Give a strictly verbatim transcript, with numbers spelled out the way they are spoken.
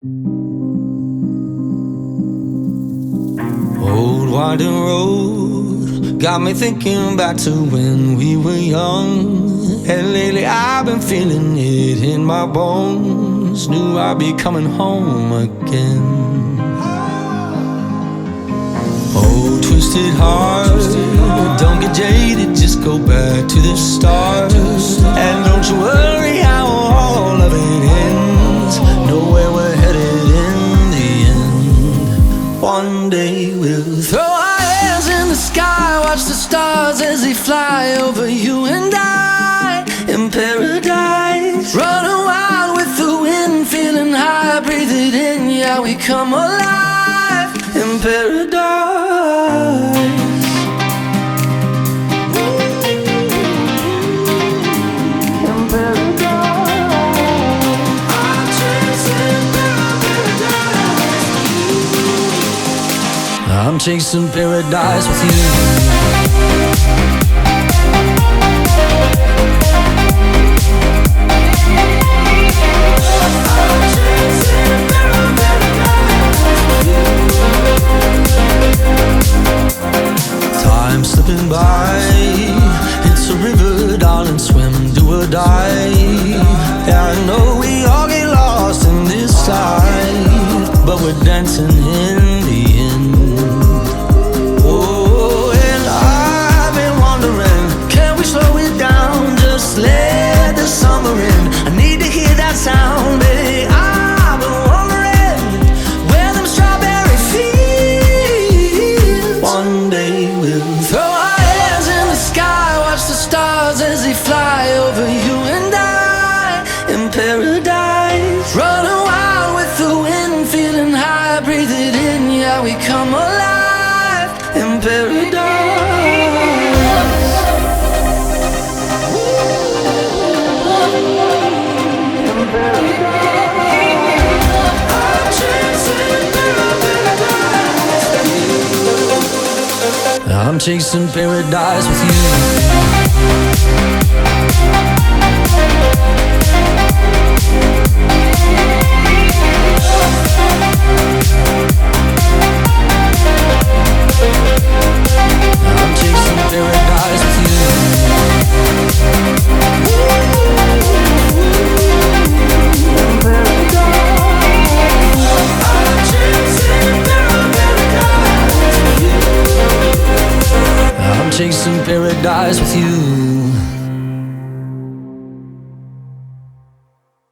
Old winding road got me thinking back to when we were young. And lately I've been feeling it in my bones. Knew I'd be coming home again. Oh, twisted heart, don't get jaded, just go back to the start. And don't you worry how all of it ends. Know where we're headed in the end. One day we'll throw our hands in the sky, watch the stars as they fly over you and I in paradise. Running wild with the wind, feeling high, breathe it in, yeah, we come alive in paradise. I'm chasing paradise with you. Time slipping by, it's a river, darling, swim, do or die. Yeah, I know we all get lost in this life, but we're dancing in the end. Oh, and I've been wondering, can we slow it down, just let the summer in? I need to hear that sound, baby. I've been wondering where them strawberry fields. One day we'll throw our hands in the sky, watch the stars as they fly over you and I in paradise. Running wild with the wind, feeling high, breathe it in, yeah, we come alive in paradise. In paradise. I'm chasing paradise. I'm chasing paradise with you.